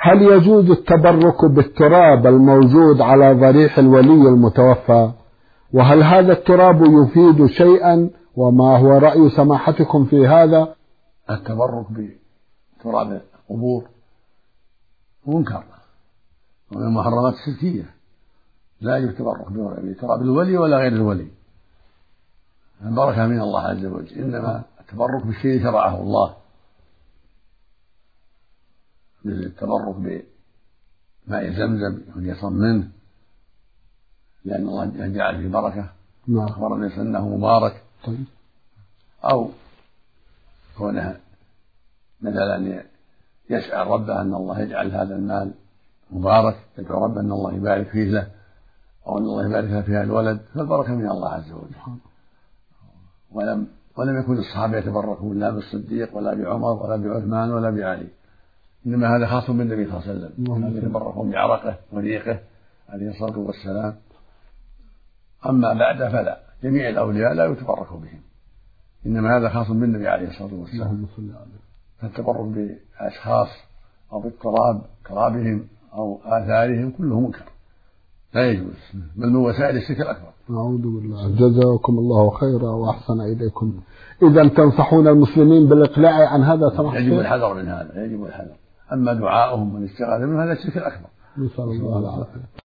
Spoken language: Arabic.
هل يجوز التبرك بالتراب الموجود على ضريح الولي المتوفى؟ وهل هذا التراب يفيد شيئا؟ وما هو رأي سماحتكم في هذا؟ التبرك بتراب القبور منكر ومن المحرمات الشركية، لا يجوز التبرك بتراب الولي ولا غير الولي، البركة من الله عز وجل، إنما التبرك بالشيء شرعه الله، مثل التبرك بماء زمزم يصم منه لأن الله جعل فيه بركة، أخبر الناس أنه مبارك، أو كونه مثلا يسأل ربه أن الله يجعل هذا المال مبارك، يدعو ربه أن الله يبارك فيه له، أو أن الله يبارك له فيها الولد، فالبركة من الله عز وجل. ولم يكن الصحابة يتبركون لا بالصديق ولا بعمر ولا بعثمان ولا بعلي، إنما هذا خاص بالنبي صلى الله عليه وسلم، كانوا يتبركون بعرقه وريقه عليه الصلاة والسلام. أما بعد فلا، جميع الأولياء لا يتبرك بهم، إنما هذا خاص بالنبي عليه الصلاة والسلام. فالتبرك بأشخاص أو بالتراب ترابهم أو آثارهم كله منكر لا يجوز، بل من وسائل الشرك الأكبر. أعوذ بالله. جزاكم الله خيرا وأحسن إليكم. إذا تنصحون المسلمين بالإقلاع عن هذا؟ يجب الحذر من هذا، يجب الحذر. أما دعاؤهم والاستغاثة من هذا الشرك الأكبر. نسأل الله العافية.